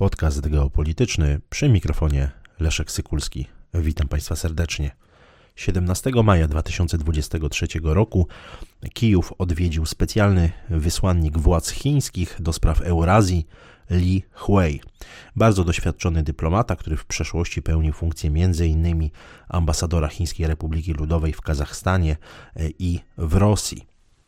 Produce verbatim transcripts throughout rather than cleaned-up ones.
Podcast geopolityczny, przy mikrofonie Leszek Sykulski. Witam Państwa serdecznie. siedemnastego maja dwa tysiące dwudziestego trzeciego roku Kijów odwiedził specjalny wysłannik władz chińskich do spraw Eurazji Li Huei. Bardzo doświadczony dyplomata, który w przeszłości pełnił funkcję między innymi ambasadora Chińskiej Republiki Ludowej w Kazachstanie i w Rosji.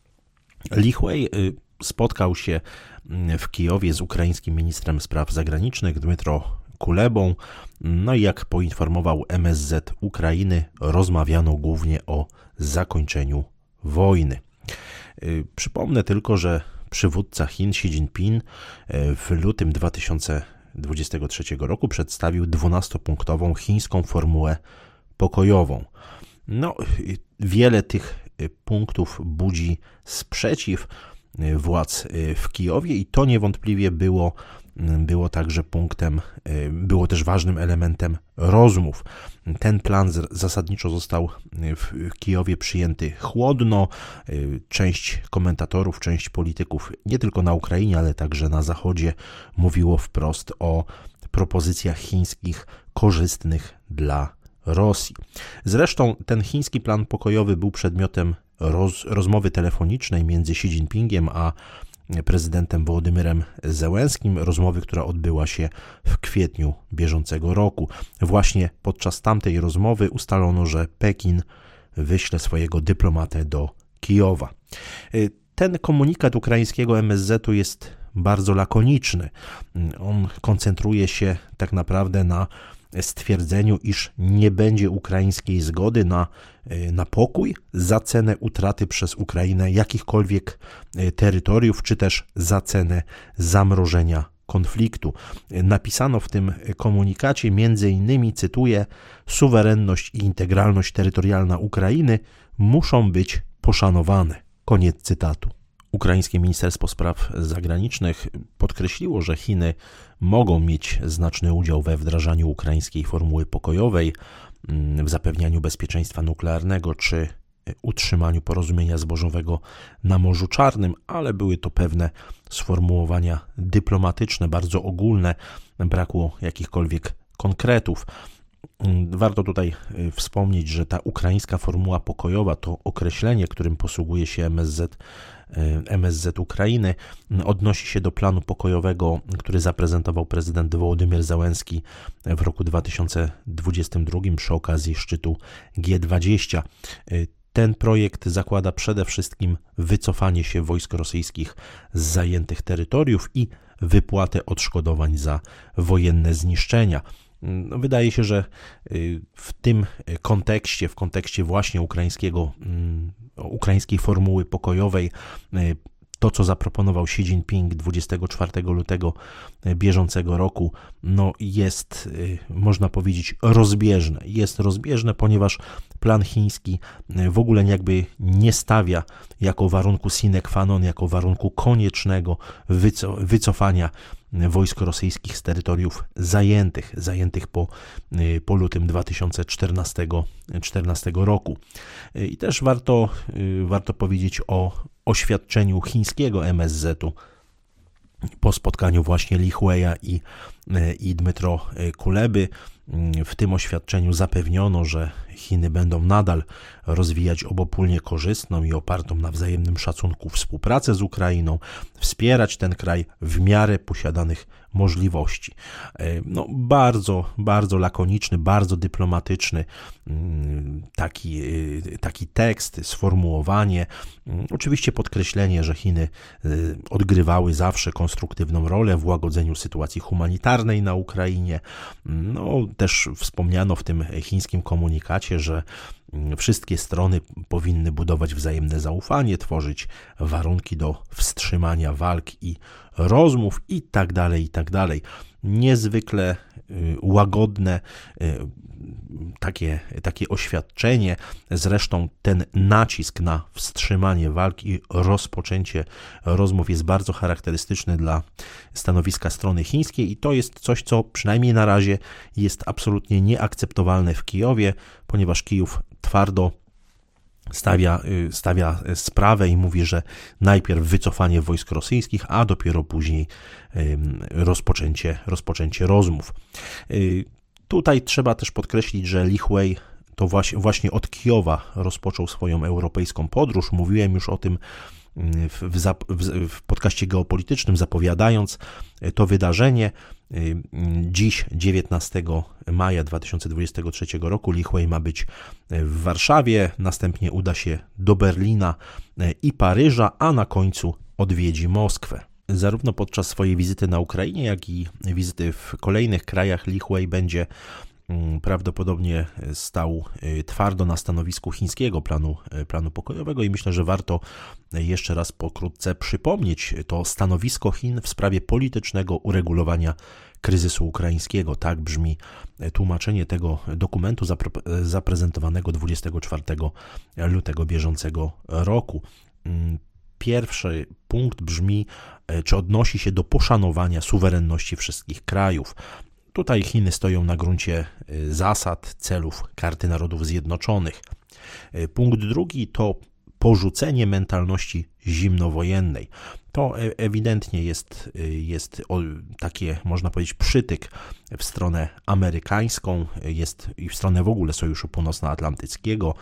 Li Huei spotkał się w Kijowie z ukraińskim ministrem spraw zagranicznych Dmytro Kulebą. No i jak poinformował M S Z Ukrainy, rozmawiano głównie o zakończeniu wojny. Przypomnę tylko, że przywódca Chin Xi Jinping w lutym dwa tysiące dwudziestego trzeciego roku przedstawił dwunastopunktową chińską formułę pokojową. No, wiele tych punktów budzi sprzeciw władz w Kijowie i to niewątpliwie było, było także punktem, było też ważnym elementem rozmów. Ten plan zasadniczo został w Kijowie przyjęty chłodno. Część komentatorów, część polityków nie tylko na Ukrainie, ale także na Zachodzie mówiło wprost o propozycjach chińskich korzystnych dla Rosji. Zresztą ten chiński plan pokojowy był przedmiotem roz, rozmowy telefonicznej między Xi Jinpingiem a prezydentem Wołodymyrem Zełenskim, rozmowy, która odbyła się w kwietniu bieżącego roku. Właśnie podczas tamtej rozmowy ustalono, że Pekin wyśle swojego dyplomatę do Kijowa. Ten komunikat ukraińskiego M S Z-u jest bardzo lakoniczny. On koncentruje się tak naprawdę na stwierdzeniu, iż nie będzie ukraińskiej zgody na, na pokój za cenę utraty przez Ukrainę jakichkolwiek terytoriów, czy też za cenę zamrożenia konfliktu. Napisano w tym komunikacie między innymi, cytuję, suwerenność i integralność terytorialna Ukrainy muszą być poszanowane. Koniec cytatu. Ukraińskie Ministerstwo Spraw Zagranicznych podkreśliło, że Chiny mogą mieć znaczny udział we wdrażaniu ukraińskiej formuły pokojowej, w zapewnianiu bezpieczeństwa nuklearnego czy utrzymaniu porozumienia zbożowego na Morzu Czarnym, ale były to pewne sformułowania dyplomatyczne, bardzo ogólne, brakło jakichkolwiek konkretów. Warto tutaj wspomnieć, że ta ukraińska formuła pokojowa to określenie, którym posługuje się M S Z, M S Z Ukrainy, odnosi się do planu pokojowego, który zaprezentował prezydent Wołodymyr Zełenski w roku dwa tysiące dwudziestym drugim przy okazji szczytu G dwadzieścia. Ten projekt zakłada przede wszystkim wycofanie się wojsk rosyjskich z zajętych terytoriów i wypłatę odszkodowań za wojenne zniszczenia. Wydaje się, że w tym kontekście, w kontekście właśnie ukraińskiego, ukraińskiej formuły pokojowej, to, co zaproponował Xi Jinping dwudziestego czwartego lutego bieżącego roku, no jest, można powiedzieć, rozbieżne. Jest rozbieżne, ponieważ plan chiński w ogóle jakby nie stawia jako warunku sine qua non, jako warunku koniecznego wyco- wycofania wojsk rosyjskich z terytoriów zajętych, zajętych po, po lutym dwa tysiące czternastego roku. I też warto, warto powiedzieć o oświadczeniu chińskiego M S Z-u po spotkaniu właśnie Li Hueia i, i Dmytro Kuleby. W tym oświadczeniu zapewniono, że Chiny będą nadal rozwijać obopólnie korzystną i opartą na wzajemnym szacunku współpracę z Ukrainą, wspierać ten kraj w miarę posiadanych możliwości. No, bardzo, bardzo lakoniczny, bardzo dyplomatyczny taki, taki tekst, sformułowanie. Oczywiście podkreślenie, że Chiny odgrywały zawsze konstruktywną rolę w łagodzeniu sytuacji humanitarnej na Ukrainie. No, też wspomniano w tym chińskim komunikacie, że wszystkie strony powinny budować wzajemne zaufanie, tworzyć warunki do wstrzymania walk i rozmów i tak dalej, i tak dalej. Niezwykle łagodne takie, takie oświadczenie. Zresztą ten nacisk na wstrzymanie walk i rozpoczęcie rozmów jest bardzo charakterystyczny dla stanowiska strony chińskiej i to jest coś, co przynajmniej na razie jest absolutnie nieakceptowalne w Kijowie, ponieważ Kijów twardo stawia, stawia sprawę i mówi, że najpierw wycofanie wojsk rosyjskich, a dopiero później rozpoczęcie, rozpoczęcie rozmów. Tutaj trzeba też podkreślić, że Li Hui to właśnie od Kijowa rozpoczął swoją europejską podróż. Mówiłem już o tym w, w, w podcaście geopolitycznym, zapowiadając to wydarzenie. Dziś, dziewiętnastego maja dwa tysiące dwudziestego trzeciego roku, Li Hui ma być w Warszawie, następnie uda się do Berlina i Paryża, a na końcu odwiedzi Moskwę. Zarówno podczas swojej wizyty na Ukrainie, jak i wizyty w kolejnych krajach Li Hui będzie prawdopodobnie stał twardo na stanowisku chińskiego planu, planu pokojowego i myślę, że warto jeszcze raz pokrótce przypomnieć to stanowisko Chin w sprawie politycznego uregulowania kryzysu ukraińskiego. Tak brzmi tłumaczenie tego dokumentu zapre- zaprezentowanego dwudziestego czwartego lutego bieżącego roku. Pierwszy punkt brzmi, czy odnosi się do poszanowania suwerenności wszystkich krajów. Tutaj Chiny stoją na gruncie zasad, celów Karty Narodów Zjednoczonych. Punkt drugi to porzucenie mentalności zimnowojennej. To ewidentnie jest, jest takie, można powiedzieć, przytyk w stronę amerykańską, jest i w stronę w ogóle Sojuszu Północnoatlantyckiego.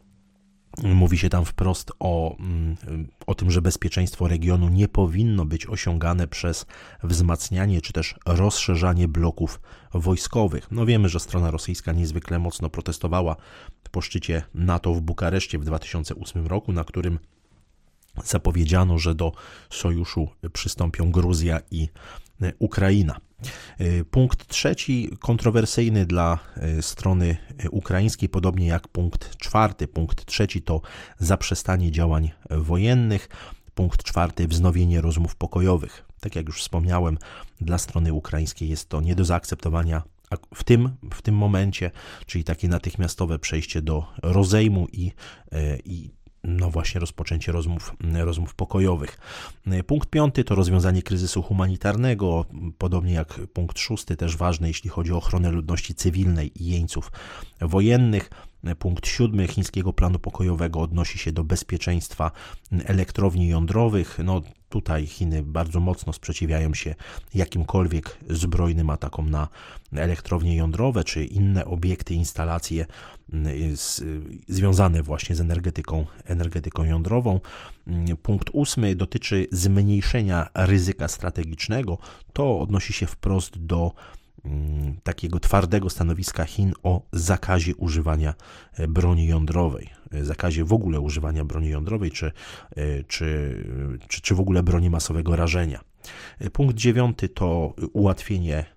Mówi się tam wprost o, o tym, że bezpieczeństwo regionu nie powinno być osiągane przez wzmacnianie czy też rozszerzanie bloków wojskowych. No wiemy, że strona rosyjska niezwykle mocno protestowała po szczycie NATO w Bukareszcie w dwa tysiące ósmym roku, na którym zapowiedziano, że do sojuszu przystąpią Gruzja i Ukraina. Punkt trzeci, kontrowersyjny dla strony ukraińskiej, podobnie jak punkt czwarty. Punkt trzeci to zaprzestanie działań wojennych. Punkt czwarty, wznowienie rozmów pokojowych. Tak jak już wspomniałem, dla strony ukraińskiej jest to nie do zaakceptowania w tym, w tym momencie, czyli takie natychmiastowe przejście do rozejmu i, i no właśnie rozpoczęcie rozmów, rozmów pokojowych. Punkt piąty to rozwiązanie kryzysu humanitarnego, podobnie jak punkt szósty, też ważny, jeśli chodzi o ochronę ludności cywilnej i jeńców wojennych. Punkt siódmy chińskiego planu pokojowego odnosi się do bezpieczeństwa elektrowni jądrowych. No tutaj Chiny bardzo mocno sprzeciwiają się jakimkolwiek zbrojnym atakom na elektrownie jądrowe czy inne obiekty, instalacje z, związane właśnie z energetyką, energetyką jądrową. Punkt ósmy dotyczy zmniejszenia ryzyka strategicznego. To odnosi się wprost do takiego twardego stanowiska Chin o zakazie używania broni jądrowej, zakazie w ogóle używania broni jądrowej, czy, czy, czy, czy w ogóle broni masowego rażenia. Punkt dziewiąty to ułatwienie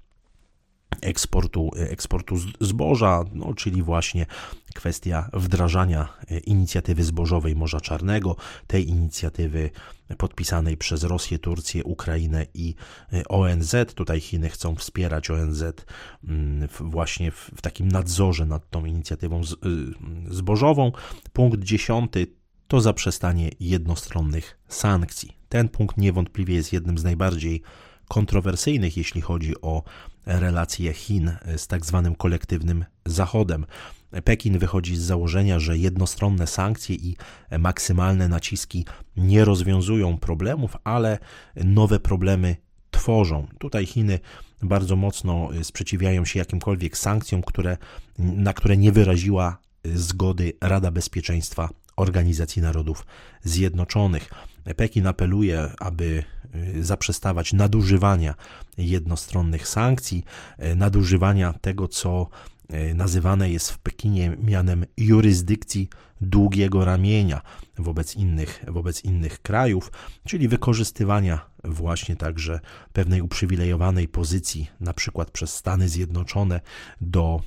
eksportu, eksportu zboża, no, czyli właśnie kwestia wdrażania inicjatywy zbożowej Morza Czarnego, tej inicjatywy podpisanej przez Rosję, Turcję, Ukrainę i O N Z. Tutaj Chiny chcą wspierać O N Z właśnie w takim nadzorze nad tą inicjatywą zbożową. Punkt dziesiąty to zaprzestanie jednostronnych sankcji. Ten punkt niewątpliwie jest jednym z najbardziej kontrowersyjnych, jeśli chodzi o relacje Chin z tak zwanym kolektywnym Zachodem. Pekin wychodzi z założenia, że jednostronne sankcje i maksymalne naciski nie rozwiązują problemów, ale nowe problemy tworzą. Tutaj Chiny bardzo mocno sprzeciwiają się jakimkolwiek sankcjom, które, na które nie wyraziła zgody Rada Bezpieczeństwa Organizacji Narodów Zjednoczonych. Pekin apeluje, aby zaprzestawać nadużywania jednostronnych sankcji, nadużywania tego, co nazywane jest w Pekinie mianem jurysdykcji długiego ramienia wobec innych, wobec innych krajów, czyli wykorzystywania właśnie także pewnej uprzywilejowanej pozycji, na przykład przez Stany Zjednoczone, do,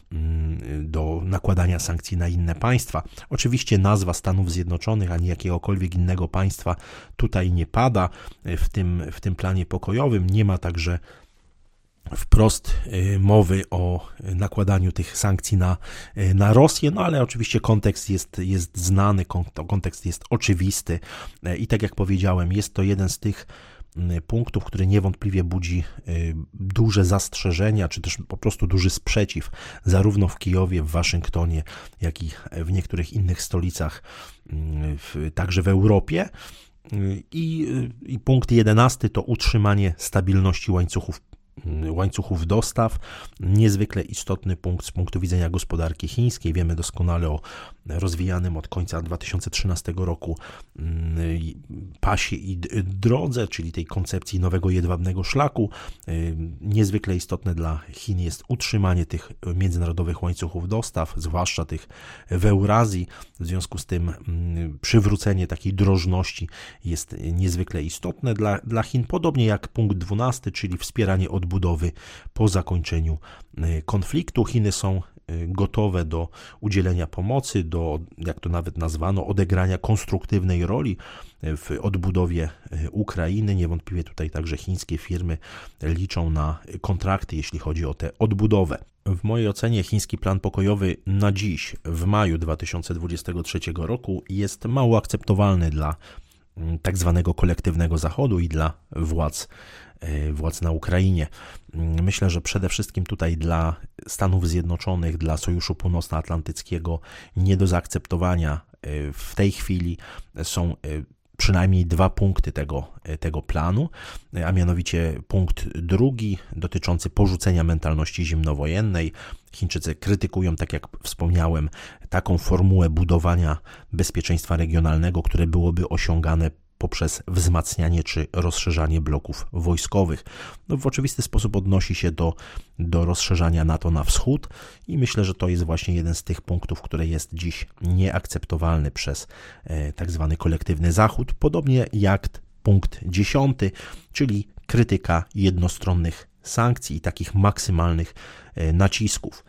do nakładania sankcji na inne państwa. Oczywiście nazwa Stanów Zjednoczonych ani jakiegokolwiek innego państwa tutaj nie pada w tym, w tym planie pokojowym. Nie ma także wprost mowy o nakładaniu tych sankcji na, na Rosję, no ale oczywiście kontekst jest, jest znany, kontekst jest oczywisty i tak jak powiedziałem, jest to jeden z tych punktów, który niewątpliwie budzi duże zastrzeżenia, czy też po prostu duży sprzeciw, zarówno w Kijowie, w Waszyngtonie, jak i w niektórych innych stolicach, także w Europie. I, i punkt jedenasty to utrzymanie stabilności łańcuchów łańcuchów dostaw, niezwykle istotny punkt z punktu widzenia gospodarki chińskiej. Wiemy doskonale o rozwijanym od końca dwa tysiące trzynastego roku pasie i drodze, czyli tej koncepcji nowego jedwabnego szlaku. Niezwykle istotne dla Chin jest utrzymanie tych międzynarodowych łańcuchów dostaw, zwłaszcza tych w Eurazji. W związku z tym przywrócenie takiej drożności jest niezwykle istotne dla, dla Chin, podobnie jak punkt dwunasty, czyli wspieranie odbudowy po zakończeniu konfliktu. Chiny są gotowe do udzielenia pomocy, do, jak to nawet nazwano, odegrania konstruktywnej roli w odbudowie Ukrainy. Niewątpliwie tutaj także chińskie firmy liczą na kontrakty, jeśli chodzi o tę odbudowę. W mojej ocenie chiński plan pokojowy na dziś, w maju dwa tysiące dwudziestego trzeciego roku, jest mało akceptowalny dla tak zwanego kolektywnego Zachodu i dla władz władz na Ukrainie. Myślę, że przede wszystkim tutaj dla Stanów Zjednoczonych, dla Sojuszu Północnoatlantyckiego nie do zaakceptowania w tej chwili są przynajmniej dwa punkty tego, tego planu, a mianowicie punkt drugi dotyczący porzucenia mentalności zimnowojennej. Chińczycy krytykują, tak jak wspomniałem, taką formułę budowania bezpieczeństwa regionalnego, które byłoby osiągane poprzez wzmacnianie czy rozszerzanie bloków wojskowych. No, w oczywisty sposób odnosi się do, do rozszerzania NATO na wschód i myślę, że to jest właśnie jeden z tych punktów, który jest dziś nieakceptowalny przez e, tak zwany kolektywny Zachód, podobnie jak punkt dziesiąty, czyli krytyka jednostronnych sankcji i takich maksymalnych e, nacisków.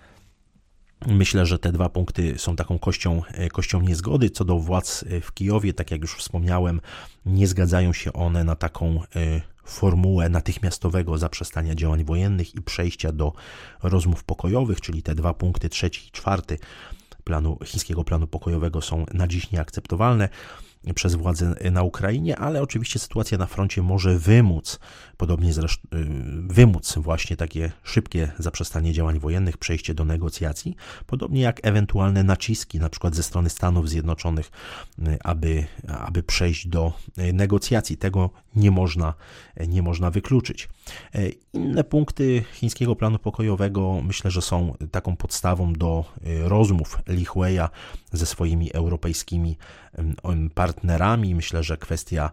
Myślę, że te dwa punkty są taką kością, kością niezgody. Co do władz w Kijowie, tak jak już wspomniałem, nie zgadzają się one na taką formułę natychmiastowego zaprzestania działań wojennych i przejścia do rozmów pokojowych, czyli te dwa punkty, trzeci i czwarty planu, chińskiego planu pokojowego są na dziś nieakceptowalne przez władze na Ukrainie, ale oczywiście sytuacja na froncie może wymóc, podobnie zresztą wymóc właśnie takie szybkie zaprzestanie działań wojennych, przejście do negocjacji, podobnie jak ewentualne naciski, na przykład ze strony Stanów Zjednoczonych, aby, aby przejść do negocjacji. Tego nie można, nie można wykluczyć. Inne punkty chińskiego planu pokojowego myślę, że są taką podstawą do rozmów Li Hueya ze swoimi europejskimi partnerami. Myślę, że kwestia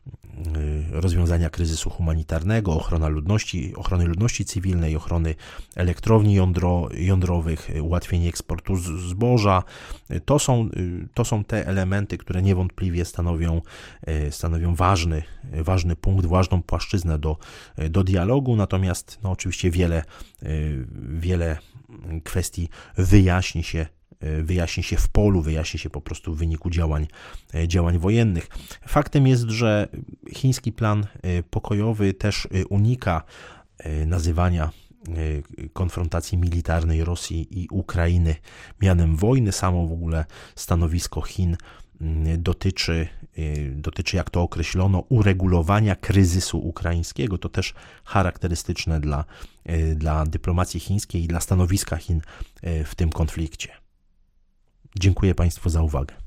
rozwiązania kryzysu humanitarnego, ochrona ludności, ochrony ludności cywilnej, ochrony elektrowni jądro, jądrowych, ułatwienie eksportu zboża, to są, to są te elementy, które niewątpliwie stanowią, stanowią ważny, ważny punkt, ważną płaszczyznę do, do dialogu, natomiast no, oczywiście wiele, wiele kwestii wyjaśni się wyjaśni się w polu, wyjaśni się po prostu w wyniku działań, działań wojennych. Faktem jest, że chiński plan pokojowy też unika nazywania konfrontacji militarnej Rosji i Ukrainy mianem wojny. Samo w ogóle stanowisko Chin dotyczy, dotyczy, jak to określono, uregulowania kryzysu ukraińskiego. To też charakterystyczne dla, dla dyplomacji chińskiej i dla stanowiska Chin w tym konflikcie. Dziękuję Państwu za uwagę.